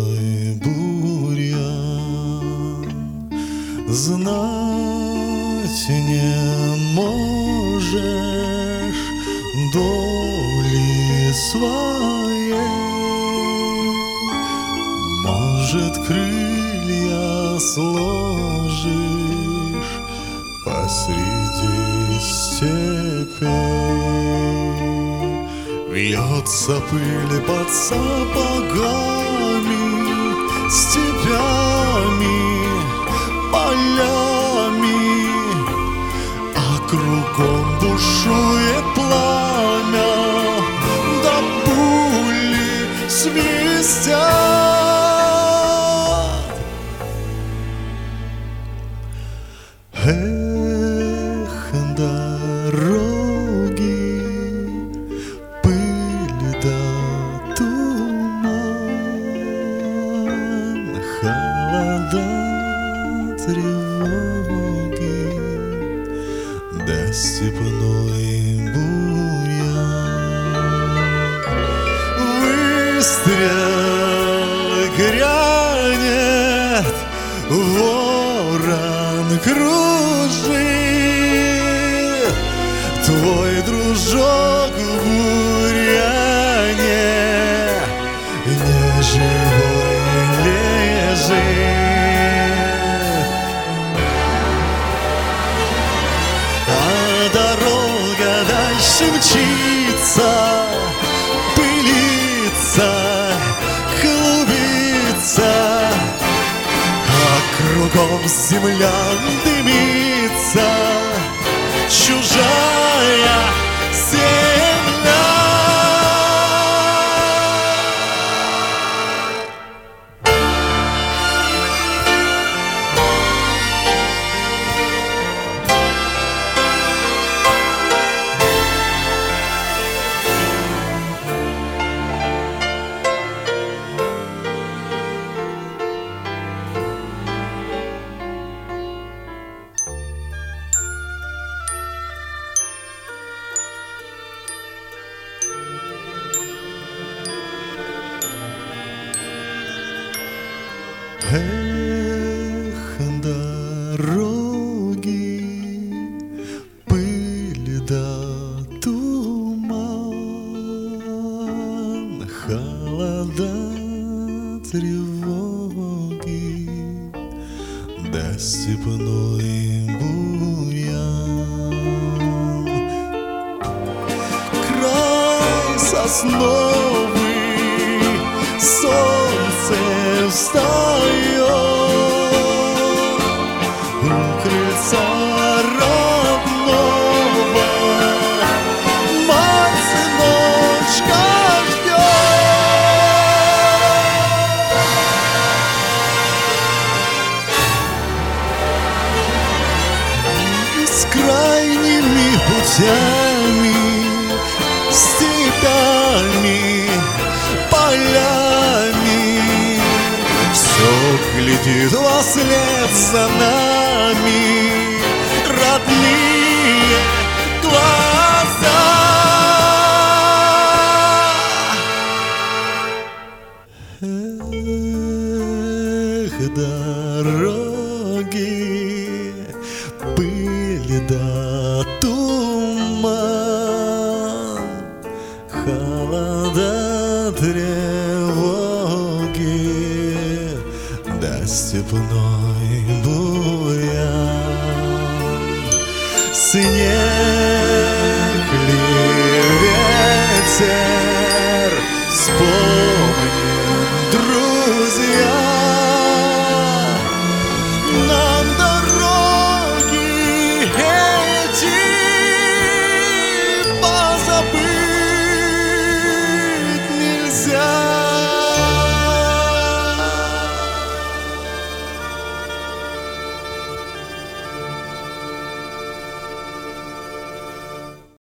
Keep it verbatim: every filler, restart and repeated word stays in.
степной бурьян. Знать не можешь доли своей, может, крылья сложишь посреди степей. Вьется пыль под сапогами, степями, полями, а кругом бушует пламя, да пули свистят. Эх, дороги, пыль да туман, холода, тревоги, да степной бурьян. Выстрел грянет, ворон кружит, твой дружок в бурьяне неживой лежит. А дорога дальше мчится, пылится, клубится, а кругом земля дымится, чужая земля. Эх, дороги, пыль да туман, холода, тревоги, да степной бурьян. Край сосновый, солнце встает у крыльца родного, мать сыночка ждет. Бескрайними путями, степями, полями, все глядит вслед за нами родные глаза. Эх, дороги, пыль да туман, холода, тревоги, да степной бурьян.